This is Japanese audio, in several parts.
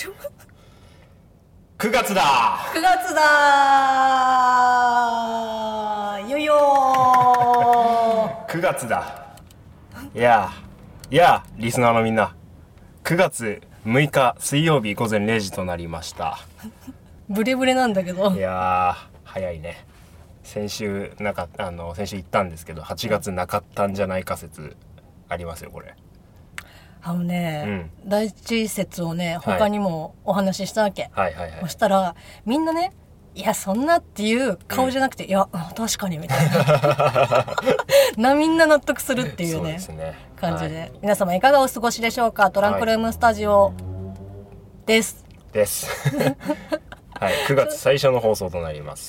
丈夫 9月だ 9月だーよいよー 9月だ。いやリスナーのみんな、9月6日水曜日午前0時となりました。 ブレブレなんだけど。 いや早いね。先週行ったんですけど、8月なかったんじゃないか説ありますよこれ。 第一説をね他にもお話ししたわけ、そしたらみんなね、いやそんなっていう顔じゃなくて、いや確かにみたいなみんな納得するっていうね、感じで、皆様いかがお過ごしでしょうか。トランクルームスタジオですはい、9月最初の放送となります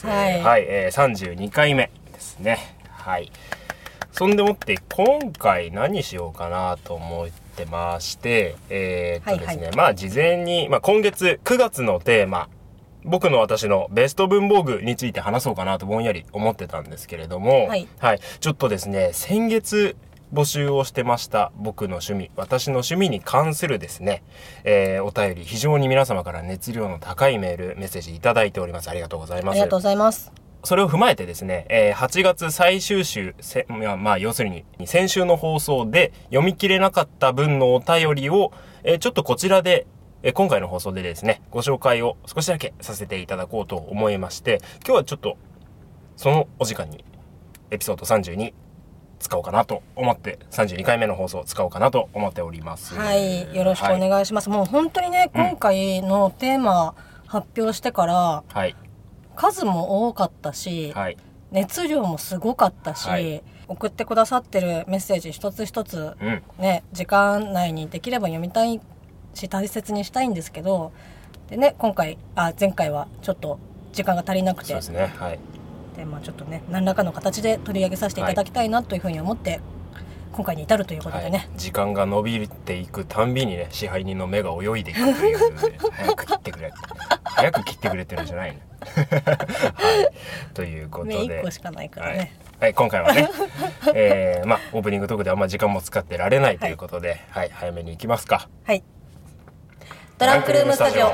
。32回目ですね。はい。そんでもって今回何しようかなと思ってまして、ですね、事前に、今月9月のテーマ、僕の私のベスト文房具について話そうかなとぼんやり思ってたんですけれども、ちょっとですね、先月募集をしてました僕の趣味、私の趣味に関するですね、お便り、非常に皆様から熱量の高いメーセージいただいております。ありがとうございます。 ありがとうございます。 それを踏まえてですね、8月最終週、要するに先週の放送で読み切れなかった分のお便りを、ちょっとこちらで、今回の放送でですね、ご紹介を少しだけさせていただこうと思いまして、今日はちょっとそのお時間にエピソード32使おうかなと思って、32回目の放送を使おうかなと思っております。 はい、よろしくお願いします。もう本当にね、今回のテーマ発表してから、数も多かったし、熱量もすごかったし、送ってくださってるメッセージ一つ一つ、ね、時間内にできれば読みたいし大切にしたいんですけど、でね、前回はちょっと時間が足りなくて、 そうですね、 でちょっとね何らかの形で取り上げさせていただきたいなというふうに思って、今回に至るということでね、 時間が伸びていくたんびにね、支配人の目が泳いでいくという早く切ってくれてるんじゃないのということで、 目1個しかないからね、 今回はね、オープニングトークであんま時間も使ってられないということで、早めに行きますか。 トランクルームスタジオ。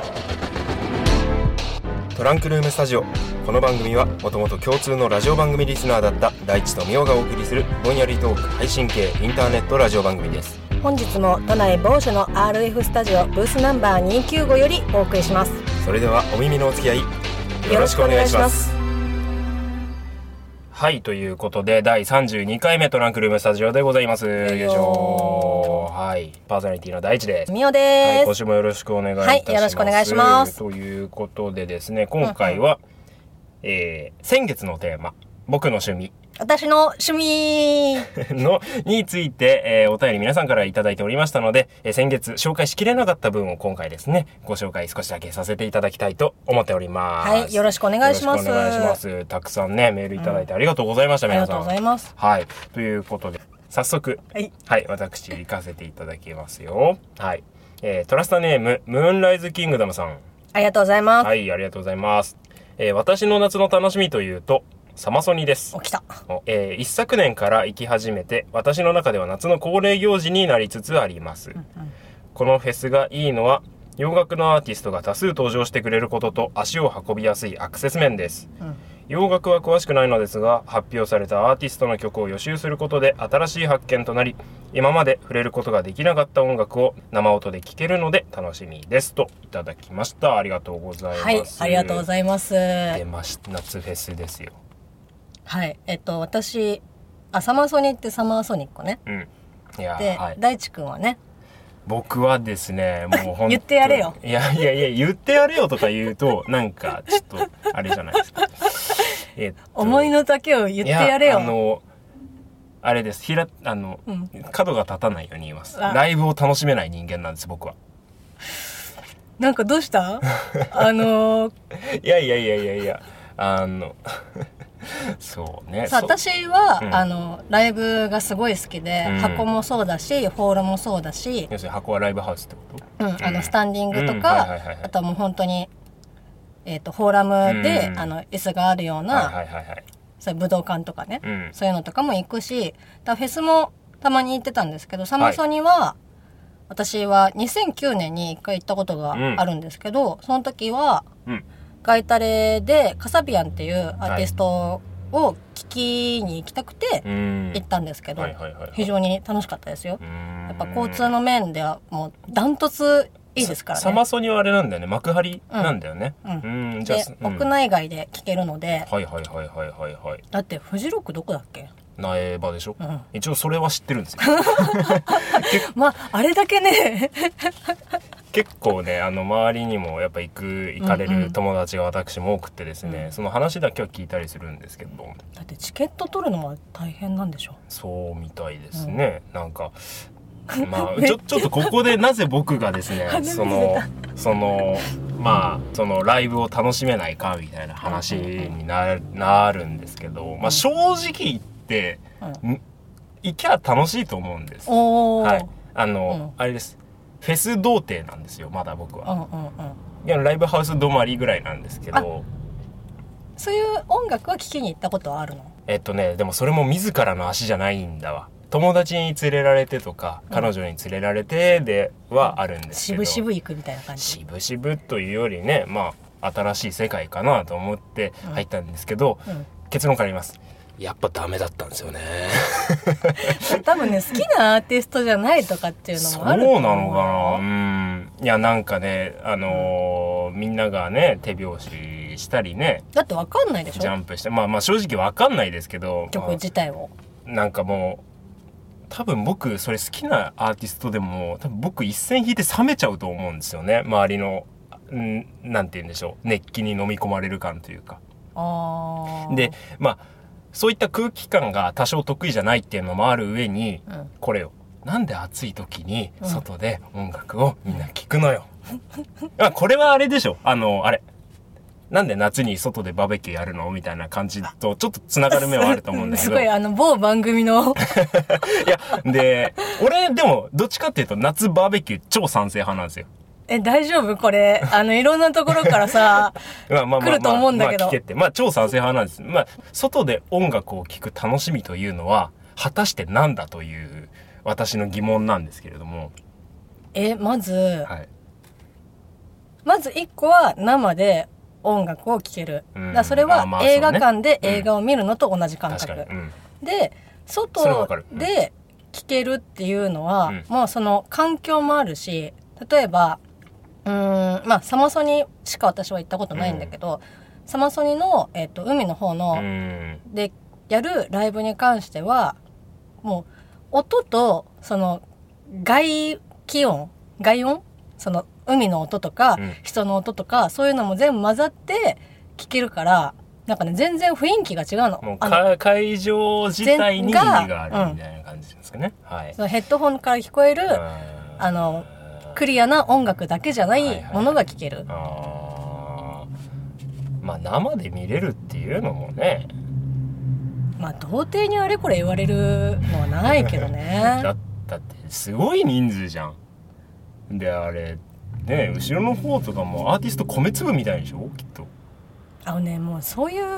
トランクルームスタジオ。この番組はもともと共通のラジオ番組リスナーだった大地とみおがお送りするぼんやりトーク配信系インターネットラジオ番組です。 本日も都内某所の RF スタジオブースナンバー295よりお送りします。 それではお耳のお付き合いよろしくお願いします。はい、ということで第32回目トランクルームスタジオでございます。よいしょ。パーソナリティの大地です。 みおです。 今週もよろしくお願いいたします。 よろしくお願いします。 ということでですね、今回は、先月のテーマ、僕の趣味、 私の趣味について、お便り皆さんからいただいておりましたので、先月紹介しきれなかった分を今回ですね、ご紹介少しだけさせていただきたいと思っております。 よろしくお願いします。 よろしくお願いします。たくさんね、メールいただいてありがとうございました、皆さん。 ありがとうございます。 ということで、早速、私行かせていただきますよ。トラスタネーム、ムーンライズキングダムさん。 ありがとうございます。 ありがとうございます。私の夏の楽しみというと、サマソニです。 起きた。 一昨年から行き始めて、私の中では夏の恒例行事になりつつあります。このフェスがいいのは、洋楽のアーティストが多数登場してくれることと、足を運びやすいアクセス面です。洋楽は詳しくないのですが、発表されたアーティストの曲を予習することで新しい発見となり、今まで触れることができなかった音楽を生音で聴けるので楽しみですといただきました。ありがとうございます。 ありがとうございます。 出ました、夏フェスですよ。 私サマーソニってサマーソニックね。で、大地君はね、 僕はですね、もう本当言ってやれよ。 いや言ってやれよとか言うとなんかちょっとあれじゃないですか。 思いの丈を言ってやれよ。 あれです。角が立たないように言います。ライブを楽しめない人間なんです、僕は。 なんかどうした？ いやそうね。 私は、ライブがすごい好きで、箱もそうだしホールもそうだし、 要するに箱はライブハウスってこと？ スタンディングとか、あとはもう本当にフォーラムで、椅子があるような、そういう武道館とかね、そういうのとかも行くし、フェスもたまに行ってたんですけど、サマソニは、 私は2009年に1回行ったことがあるんですけど、その時は、ガイタレでカサビアンっていうアーティストを聴きに行きたくて行ったんですけど、非常に楽しかったですよ。やっぱ交通の面ではもうダントツいいですからね。 サマソニはあれなんだよね、幕張なんだよね。 じゃあ、屋内外で聴けるので。だってフジロックどこだっけ？ 苗場でしょ、一応それは知ってるんですよ。 まああれだけね結構ね、周りにもやっぱ行かれる友達が私も多くてですね、その話だけは聞いたりするんですけど、 だってチケット取るのは大変なんでしょ？ そうみたいですね。なんかまあちょっとここでなぜ僕がですねそのライブを楽しめないかみたいな話になるんですけど、まあ正直言って行きゃ楽しいと思うんです。はい、あれです。フェス童貞なんですよ、まだ僕は。いや、ライブハウス止まりぐらいなんですけど。 そういう音楽は聴きに行ったことはあるの？ でもそれも自らの足じゃないんだわ。友達に連れられてとか、彼女に連れられてではあるんですけど。 渋々行くみたいな感じ？ 渋々というよりね、まあ、新しい世界かなと思って入ったんですけど、結論から言います。やっぱダメだったんですよね。 多分ね、好きなアーティストじゃないとかっていうのもあると思う。 そうなのかな。いや、なんかね、みんながね手拍子したりね。 だってわかんないでしょ。 ジャンプして、まあ正直わかんないですけど。 曲自体を。なんかもう多分僕それ好きなアーティストでも多分僕一線引いて冷めちゃうと思うんですよね。周りのなんて言うんでしょう、熱気に飲み込まれる感というか。で、まあそういった空気感が多少得意じゃないっていうのもある上に、これよ、なんで暑い時に外で音楽をみんな聴くのよ。これはあれでしょ、あれなんで夏に外でバーベキューやるのみたいな感じとちょっとつながる面はあると思うんだけど。 すごい某番組の。 いや、で、俺でもどっちかっていうと夏バーベキュー超賛成派なんですよ。 大丈夫これ。いろんなところからさ、来ると思うんだけど。 聞けって。まあ、超賛成派なんです。まあ、外で音楽を聴く楽しみというのは、果たして何だという、私の疑問なんですけれども。 まず一個は生で音楽を聴ける。だそれは映画館で映画を見るのと同じ感覚。で、外で聴けるっていうのは、もうその環境もあるし、例えば、まあ、サマソニしか私は行ったことないんだけど、サマソニの、海の方の、で、やるライブに関しては、もう、音と、その、外音その、海の音とか、人の音とか、そういうのも全部混ざって聞けるから、なんかね、全然雰囲気が違うの。 もう会場自体に意味があるみたいな感じですかね。はい。 そのヘッドホンから聞こえる、クリアな音楽だけじゃないものが聴ける。 まあ生で見れるっていうのもね、 まあ童貞にあれこれ言われるのはないけどね。 だってすごい人数じゃん。であれね、後ろの方とかもアーティスト米粒みたいでしょきっと。 もうそういう、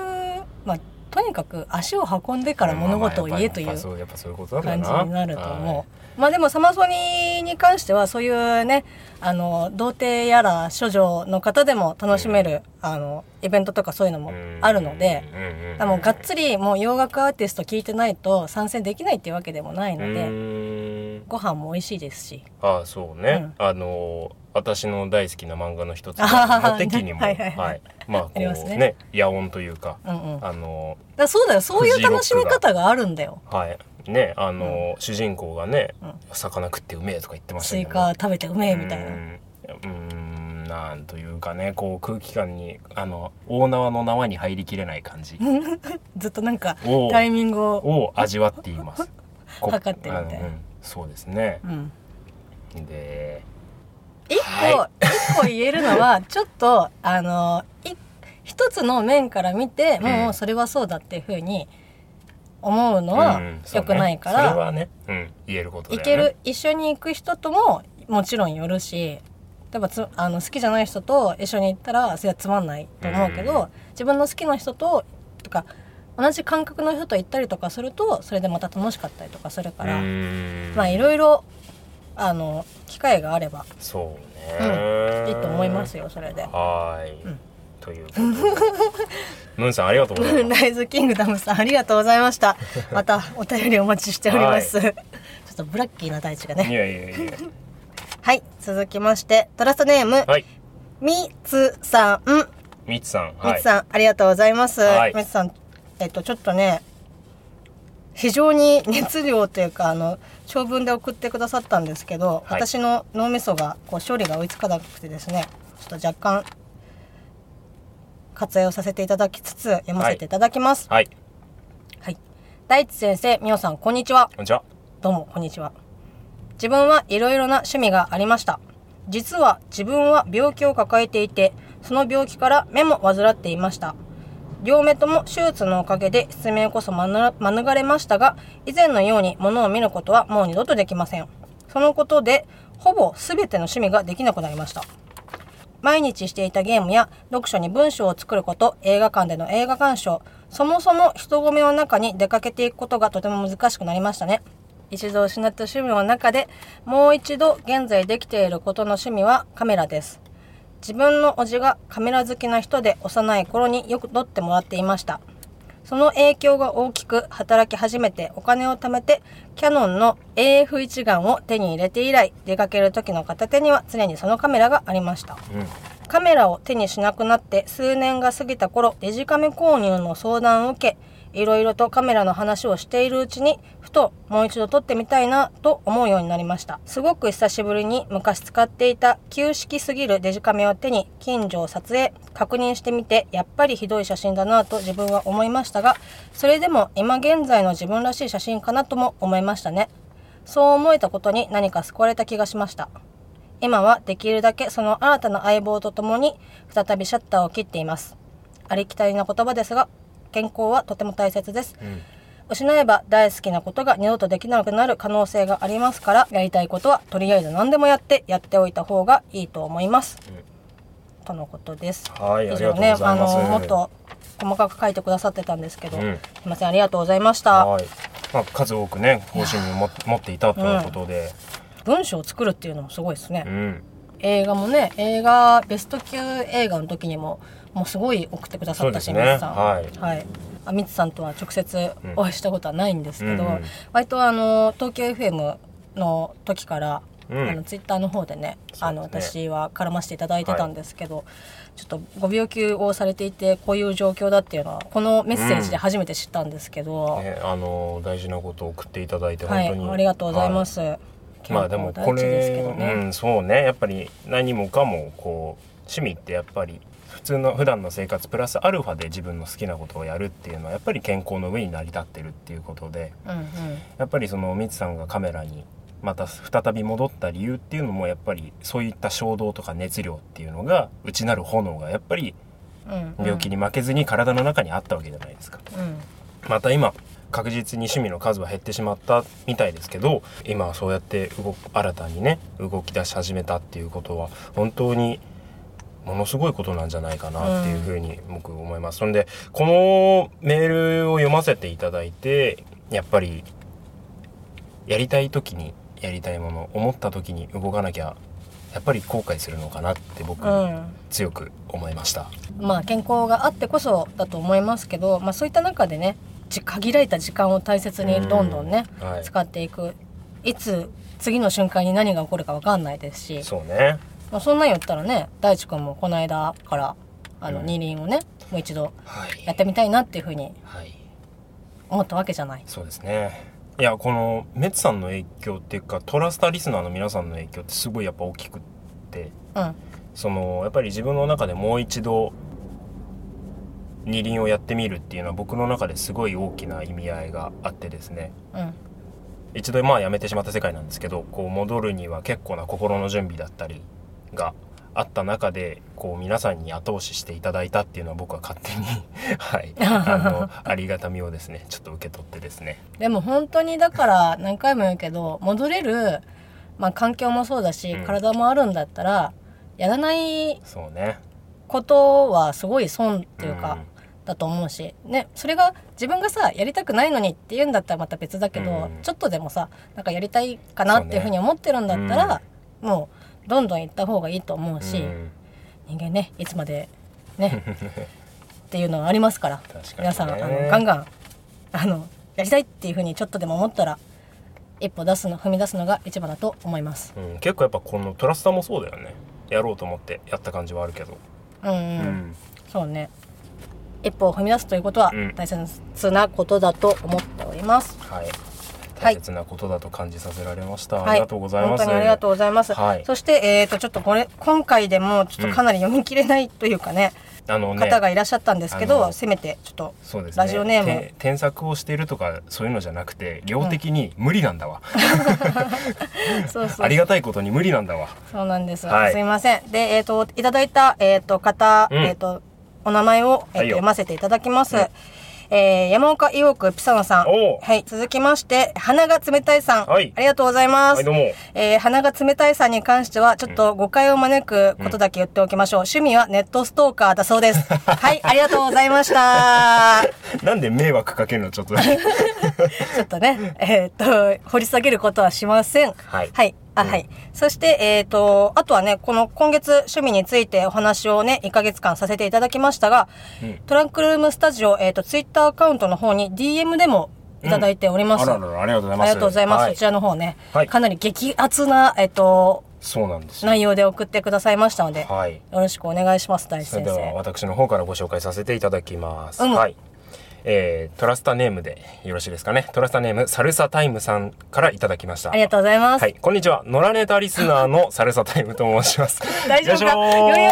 まあとにかく足を運んでから物事を言えという感じになると思う。まあでもサマソニに関してはそういうね、童貞やら処女の方でも楽しめる、イベントとかそういうのもあるので、もうがっつりもう洋楽アーティスト聞いてないと参戦できないっていうわけでもないので、ご飯も美味しいですし。 そうね。私の大好きな漫画の一つの敵にも、まあこうね、野音というか、 そうだよ、そういう楽しみ方があるんだよ。 はい。ね、主人公がね、魚食ってうめえとか言ってましたけど、 スイカ食べてうめえみたいな。なんというかね、こう空気感に大縄の縄に入りきれない感じ。 ずっとなんかタイミングを味わっています。 測ってるみたいな。 そうですね。で。 一個言えるのは、ちょっと、一つの面から見て、もうそれはそうだっていうふうに思うのは良くないから、 それはね、言えることだよね。 行ける、一緒に行く人とももちろんよるし、例えば好きじゃない人と一緒に行ったら、それはつまんないと思うけど、自分の好きな人とか、同じ感覚の人と行ったりとかすると、それでまた楽しかったりとかするから、まあいろいろ、 機会があればそうね、 いいと思いますよ、それで。 はい、ということでムーンさんありがとうございます。 ムーンライズキングダムさんありがとうございました。またお便りお待ちしております、ちょっとブラッキーな大地がね。 いやはい、続きましてトラストネーム、みつさん。 みつさん、 みつさんありがとうございます。みつさんちょっとね非常に熱量というか長文で送ってくださったんですけど、私の脳みそが処理が追いつかなくてですね、ちょっと若干割愛をさせていただきつつ読ませていただきます。はい、大地先生、みおさん、こんにちは。 こんにちは。 どうもこんにちは。自分はいろいろな趣味がありました。実は自分は病気を抱えていて、その病気から目も患っていました。両目とも手術のおかげで失明こそ免れましたが、以前のように物を見ることはもう二度とできません。そのことでほぼ全ての趣味ができなくなりました。毎日していたゲームや読書に文章を作ること、映画館での映画鑑賞、そもそも人混みの中に出かけていくことがとても難しくなりましたね。一度失った趣味の中でもう一度現在できていることの趣味はカメラです。自分の叔父がカメラ好きな人で幼い頃によく撮ってもらっていました。その影響が大きく、働き始めてお金を貯めてキヤノンの AF 一眼を手に入れて以来、出かける時の片手には常にそのカメラがありました。カメラを手にしなくなって数年が過ぎた頃、デジカメ購入の相談を受け、いろいろとカメラの話をしているうちに、ふともう一度撮ってみたいなと思うようになりました。すごく久しぶりに昔使っていた旧式すぎるデジカメを手に近所を撮影、確認してみて、やっぱりひどい写真だなと自分は思いましたが、それでも今現在の自分らしい写真かなとも思いましたね。そう思えたことに何か救われた気がしました。今はできるだけその新たな相棒とともに再びシャッターを切っています。ありきたりな言葉ですが、健康はとても大切です。失えば大好きなことが二度とできなくなる可能性がありますから、やりたいことはとりあえず何でもやっておいた方がいいと思います。とのことです。 はい、ありがとうございます。 もっと細かく書いてくださってたんですけど、すいません、ありがとうございました。 数多くね、ご趣味を持っていたということで、 文章を作るっていうのもすごいですね。映画もね、ベスト級映画の時にもうすごい送ってくださったし、みつさん、みつさんとは直接お会いしたことはないんですけど、割と東京 FM の時から、ツイッターの方でね、私は絡ませていただいてたんですけど、ちょっとご病気をされていてこういう状況だっていうのはこのメッセージで初めて知ったんですけど、 大事なことを送っていただいて本当に、 ありがとうございます。 でもこれ、そうね、やっぱり何もかも趣味ってやっぱり普段の生活プラスアルファで自分の好きなことをやるっていうのはやっぱり健康の上に成り立ってるっていうことで、やっぱりそのみつさんがカメラにまた再び戻った理由っていうのもやっぱりそういった衝動とか熱量っていうのが内なる炎がやっぱり病気に負けずに体の中にあったわけじゃないですか。また今確実に趣味の数は減ってしまったみたいですけど、今はそうやって新たにね動き出し始めたっていうことは本当にものすごいことなんじゃないかなっていうふうに僕思います。そんでこのメールを読ませていただいて、やっぱりやりたい時にやりたいもの、思った時に動かなきゃやっぱり後悔するのかなって僕、強く思いました。 健康があってこそだと思いますけど、そういった中でね、限られた時間を大切にどんどんね、使っていく。いつ次の瞬間に何が起こるか分かんないですし、 そうね、 そんなん言ったらね、大地君もこの間から二輪をねもう一度やってみたいなっていうふうに思ったわけじゃない。 そうですね。いや、このメツさんの影響っていうかトラスターリスナーの皆さんの影響ってすごいやっぱ大きくって、やっぱり自分の中でもう一度二輪をやってみるっていうのは僕の中ですごい大きな意味合いがあってですね、一度やめてしまった世界なんですけど、戻るには結構な心の準備だったりがあった中で皆さんに後押ししていただいたっていうのは僕は勝手にありがたみをですねちょっと受け取ってですね。 でも本当にだから何回も言うけど、戻れる、環境もそうだし、体もあるんだったらやらないことはすごい損っていうか、 だと思うし、ね、それが自分がさやりたくないのにって言うんだったらまた別だけど、ちょっとでもさなんかやりたいかなっていうふうに思ってるんだったら、もうどんどん行った方がいいと思うし、人間ねいつまでねっていうのはありますから、皆さんガンガンやりたいっていうふうにちょっとでも思ったら一歩踏み出すのが一番だと思います。 結構やっぱこのトラスタもそうだよね。やろうと思ってやった感じはあるけど、 そうね、一歩を踏み出すということは大切なことだと思っております。 大切なことだと感じさせられました。ありがとうございます。 本当にありがとうございます。そしてちょっと今回でもちょっとかなり読み切れないというかね、方がいらっしゃったんですけど、せめてちょっとラジオネーム、 添削をしているとかそういうのじゃなくて量的に無理なんだわ。ありがたいことに無理なんだわ。 そうなんです、すいません。でいただいた方、お名前を読ませていただきます。山岡伊奥ピサノさん。続きまして、鼻が冷たいさん。ありがとうございます。鼻が冷たいさんに関しては、ちょっと誤解を招くことだけ言っておきましょう。趣味はネットストーカーだそうです。はい、ありがとうございました。 なんで迷惑かけるのちょっと。ちょっとね、掘り下げることはしません。はい。そして、あとはね、この今月趣味についてお話をね、1ヶ月間させていただきましたが、トランクルームスタジオ、ツイッターアカウントの方に DM でもいただいております。 ありがとうございます。 ありがとうございます。そちらの方ね、かなり激アツな、 そうなんです。 内容で送ってくださいましたので、よろしくお願いします、大地先生。 それでは私の方からご紹介させていただきます。トラスタネームでよろしいですかね。トラスタネームサルサタイムさんからいただきました。 ありがとうございます。 こんにちは。野良ネタリスナーのサルサタイムと申します。 大丈夫か？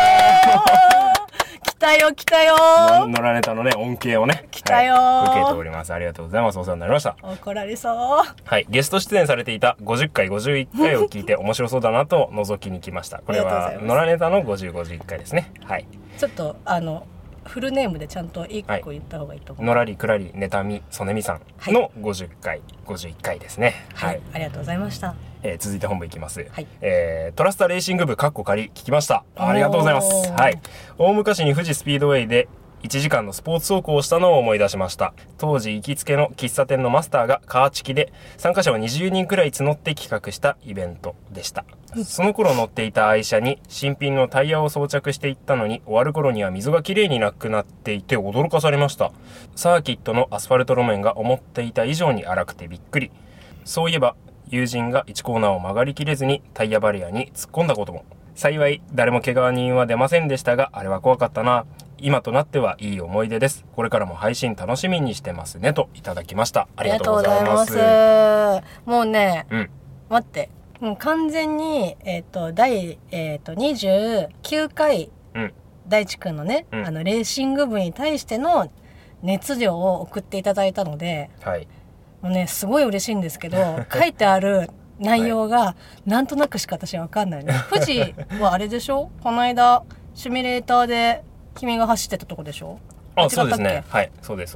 来たよ。 野良ネタのね恩恵をね来たよ、 受けております。ありがとうございます。お世話になりました。 怒られそう。 ゲスト出演されていた50回51回を聞いて面白そうだなと覗きに来ました。これは野良ネタの50、51回ですね。 ちょっとフルネームでちゃんと1個言った方がいいと思う。 のらりくらりねたみそねみさんの50回、51回ですね。 ありがとうございました。 続いて本部いきます。トラスタレーシング部聞ききました。ありがとうございます。大昔に富士スピードウェイで1時間のスポーツ走行をしたのを思い出しました。当時行きつけの喫茶店のマスターがカーチキで、参加者は20人くらい募って企画したイベントでした。その頃乗っていた愛車に新品のタイヤを装着していったのに、終わる頃には溝がきれいになくなっていて驚かされました。サーキットのアスファルト路面が思っていた以上に荒くてびっくり。そういえば友人が1コーナーを曲がりきれずにタイヤバリアに突っ込んだことも。幸い誰も怪我人は出ませんでしたが、あれは怖かったな。今となってはいい思い出です。これからも配信楽しみにしてますねといただきました。ありがとうございます。 もうね、待って、完全に第29回、大地くんのね、レーシング部に対しての熱量を送っていただいたので、もうねすごい嬉しいんですけど、書いてある内容がなんとなくしか私は分かんないね。富士はあれでしょ？この間シミュレーターで君が走ってたとこでしょ？ そうですね。そうです。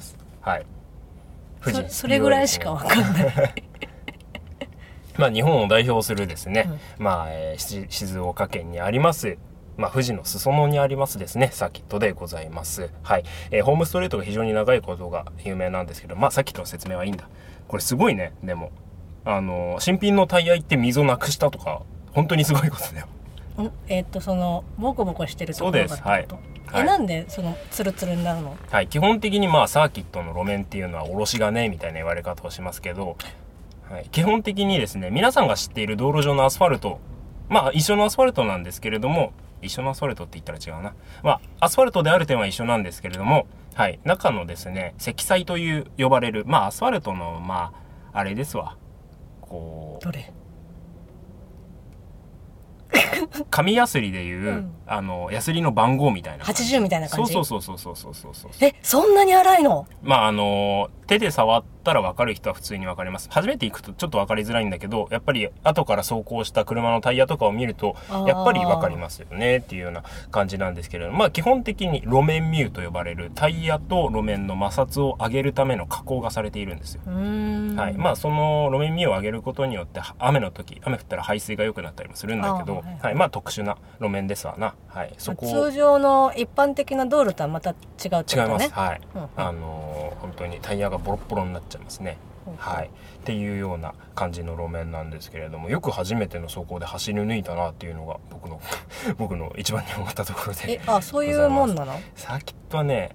富士。それぐらいしか分かんない。 日本を代表するですね、静岡県にあります、富士の裾野にありますですね、サーキットでございます。ホームストレートが非常に長いことが有名なんですけど、サーキットの説明はいいんだ。これすごいね。でも新品のタイヤ行って溝なくしたとか本当にすごいことだよ。 そのボコボコしてるところがってこと？なんでそのツルツルになるの？ 基本的にサーキットの路面っていうのはおろし金みたいな言われ方をしますけど、基本的にですね、皆さんが知っている道路上のアスファルト、一緒のアスファルトなんですけれども、一緒のアスファルトって言ったら違うな。アスファルトである点は一緒なんですけれども、中のですね、積載という呼ばれる、アスファルトの、あれですわ。 どれ？ 紙ヤスリでいう、ヤスリの番号みたいな 80みたいな感じ。 そう。 そんなに荒いの？ 手で触ったら分かる人は普通に分かります。初めて行くとちょっと分かりづらいんだけど、やっぱり後から走行した車のタイヤとかを見るとやっぱり分かりますよねっていうような感じなんですけれども、基本的に路面ミューと呼ばれるタイヤと路面の摩擦を上げるための加工がされているんですよ。その路面ミューを上げることによって雨降ったら排水が良くなったりもするんだけど、 特殊な路面ですわな。はい、そこ通常の一般的な道路とはまた違うってことね。 違います。はい、本当にタイヤがボロッボロになっちゃいますね。はい、っていうような感じの路面なんですけれども、よく初めての走行で走り抜いたなっていうのが僕の一番に思ったところで。 そういうもんなの？ サーキットはね、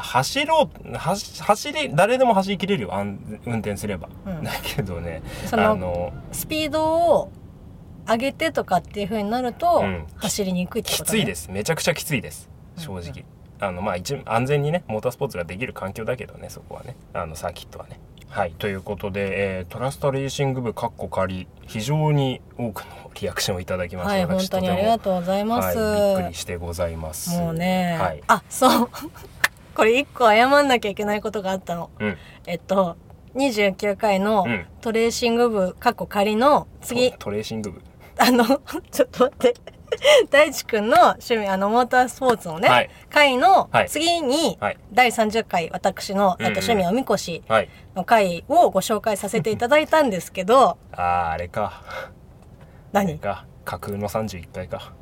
誰でも走りきれるよ、運転すれば、だけどね、 スピードを上げてとかっていう風になると、走りにくいってことね。 きついです。めちゃくちゃきついです、正直。一応安全にねモータースポーツができる環境だけどね、そこはね、サーキットはね。はい、ということで、トラスタレーシング部仮非常に多くのリアクションをいただきました。 はい、本当にありがとうございます。 びっくりしてございます。 もうね、そうこれ1個謝んなきゃいけないことがあったの。29回のトレーシング部仮の次、 トレーシング部ちょっと待って大地くんの趣味モータースポーツのね、回の次に、第30回私の、趣味おみこしの回をご紹介させていただいたんですけど、 あれか。 何か架空の31回か。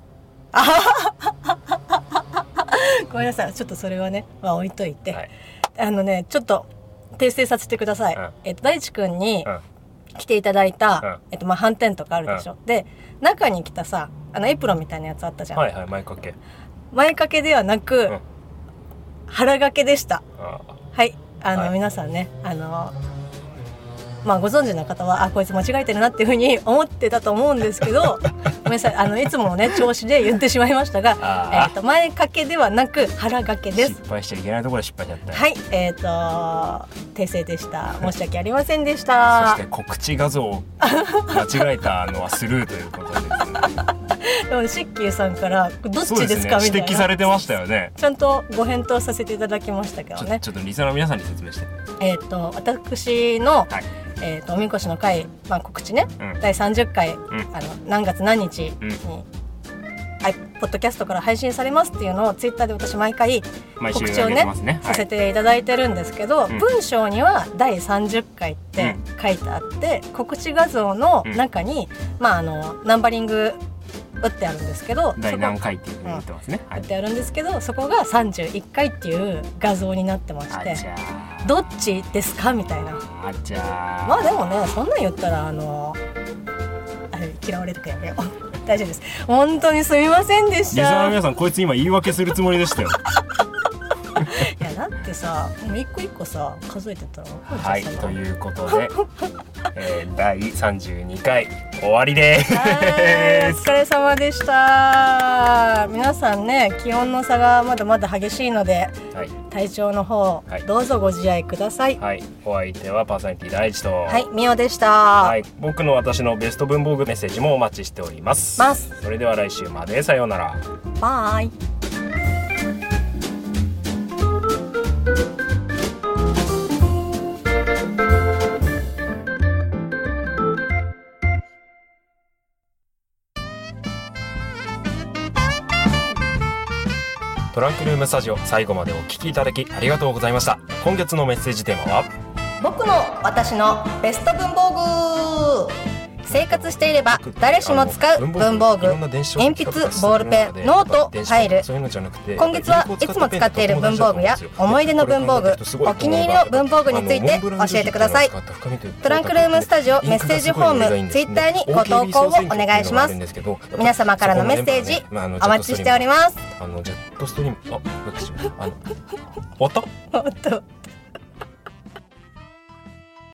ごめんなさい、ちょっとそれはね、置いといて、ちょっと訂正させてください。大地くんに着ていただいた、斑点とかあるでしょ。で、中に着たさ、エプロンみたいなやつあったじゃん。 はいはい、前掛け。 前掛けではなく、腹掛けでした。はい、皆さんね、ご存知の方はこいつ間違えてるなっていうふうに思ってたと思うんですけどごめんなさい、いつものね調子で言ってしまいましたが、前掛けではなく腹掛けです。 失敗しちゃいけないところで失敗しちゃった。 はい、訂正でした。申し訳ありませんでした。 そして告知画像を間違えたのはスルーということですねでもシッキーさんからどっちですかみたいな指摘されてましたよね。 ちゃんとご返答させていただきましたけどね。 ちょっとリスナーの皆さんに説明して。 私の、おみこしの会、告知ね、第30回、何月何日に、ポッドキャストから配信されますっていうのをツイッターで私毎回告知をねさせていただいてるんですけど、文章には第30回って書いてあって、告知画像の中に、ナンバリング打ってあるんですけど、 第何回っていうふうに言ってますね。 打ってあるんですけど、そこが31回っていう画像になってまして、どっちですかみたいな。でもね、そんなん言ったら嫌われるかやめよう大丈夫です。本当にすみませんでした。 リスナーの皆さん、こいつ今言い訳するつもりでしたよいや、だってさ、もう一個一個さ数えてたら分かるじゃん。 はい、ということで、第32回終わりです。 お疲れ様でした。皆さんね、気温の差がまだまだ激しいので、体調の方、どうぞご自愛ください。 はい、お相手はパーソナリティ第一と、 みおでした。 私のベスト文房具メッセージもお待ちしております。それでは来週まで、さようなら。 バイ。 トランクルームスタジオ、最後までお聞きいただきありがとうございました。今月のメッセージテーマは、 僕の私のベスト文房具。生活していれば誰しも使う文房具、鉛筆、ボールペン、ノート、ファイル。今月はいつも使っている文房具や思い出の文房具、お気に入りの文房具について教えてください。トランクルームスタジオメッセージフォーム、ツイッターにご投稿をお願いします。皆様からのメッセージお待ちしております。 ジェットストリーム、終わった？